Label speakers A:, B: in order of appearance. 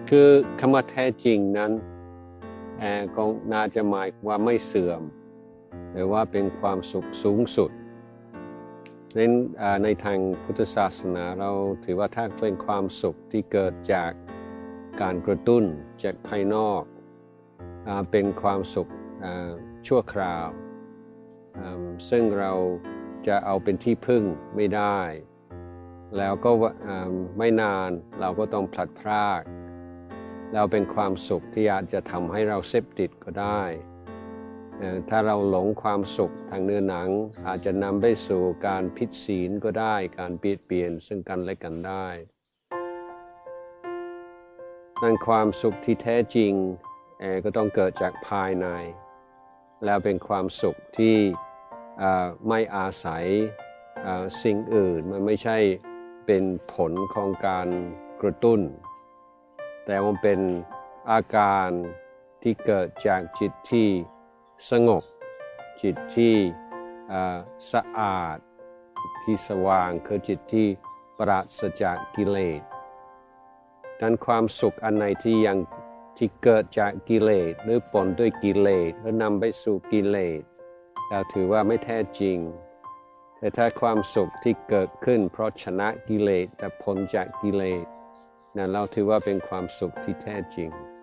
A: คือคำว่าแท้จริงนั้นก็น่าจะหมายว่าไม่เสื่อมหรือว่าเป็นความสุขสูงสุดในทางพุทธศาสนาเราถือว่าถ้าเป็นความสุขที่เกิดจากการกระตุ้นจากภายนอกเป็นความสุขชั่วคราวซึ่งเราจะเอาเป็นที่พึ่งไม่ได้แล้วก็ไม่นานเราก็ต้องพลัดพรากเราเป็นความสุขที่อาจจะทำให้เราเสพติดก็ได้ถ้าเราหลงความสุขทางเนื้อหนังอาจจะนำไปสู่การผิดศีลก็ได้การเบียดเบียนซึ่งกันและกันได้นั่นความสุขที่แท้จริงก็ต้องเกิดจากภายในแล้วเป็นความสุขที่ไม่อาศัยสิ่งอื่นมันไม่ใช่เป็นผลของการกระตุ้นแต่มันเป็นอาการที่เกิดจากจิตที่สงบจิตที่สะอาดที่สว่างคือจิตที่ปราศจากกิเลสดังนั้นความสุขอันไหนที่เกิดจากกิเลสหรือปนด้วยกิเลสหรือนำไปสู่กิเลสเราถือว่าไม่แท้จริงแต่ถ้าความสุขที่เกิดขึ้นเพราะชนะกิเลสแต่พ้นจากกิเลสนั้นเราถือว่าเป็นความสุขที่แท้จริง